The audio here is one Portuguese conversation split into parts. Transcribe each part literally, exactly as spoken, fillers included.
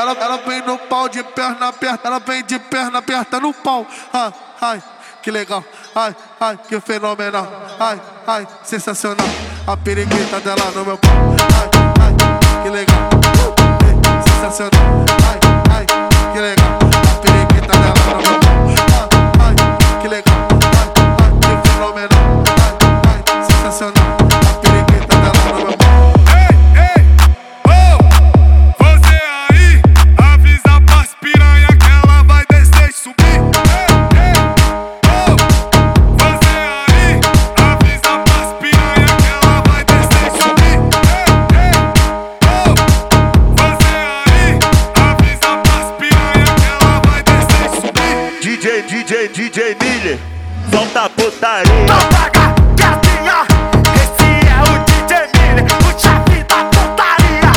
ela, ela vem no pau de perna aberta, ela vem de perna aberta no pau. Ai, ai, que legal, ai, ai, que fenomenal, ai, ai, sensacional. A periquita dela no meu pau, ai, ai, que legal, uh, sensacional, ai, ai, que legal. A periquita dela no meu pau, ai, ai, que legal, ai, ai, que fenomenal, ai, ai, sensacional. A periquita dela no meu pau. D J, D J Miller, solta a putaria. Não paga, gatinha, esse é o D J Miller, o chefe da putaria.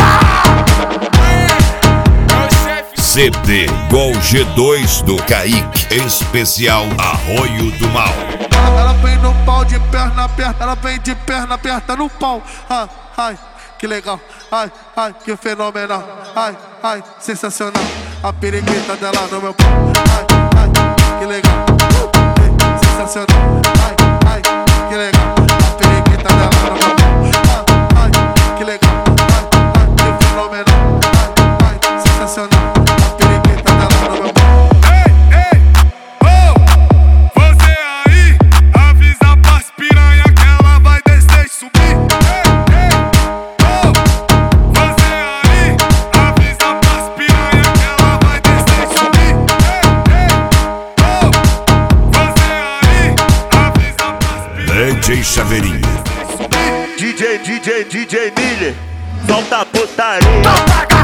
Ah! C D Gol G dois do Kaique, especial Arroio do Mal. Ela vem no pau de perna aberta, ela vem de perna aberta no pau. Ai, ai, que legal, ai, ai, que fenomenal, ai, ai, sensacional. A periquita dela no meu pau, ai, ai, que legal, uh, sensacional, ai, ai, que legal. A periquita dela no meu pau, ai, ai, que legal, ai, ai, que fenomenal, ai, ai, sensacional. A periquita dela no meu pau. D J Chaveirinho, D J, D J, D J Miller, solta a putaria. Não paga,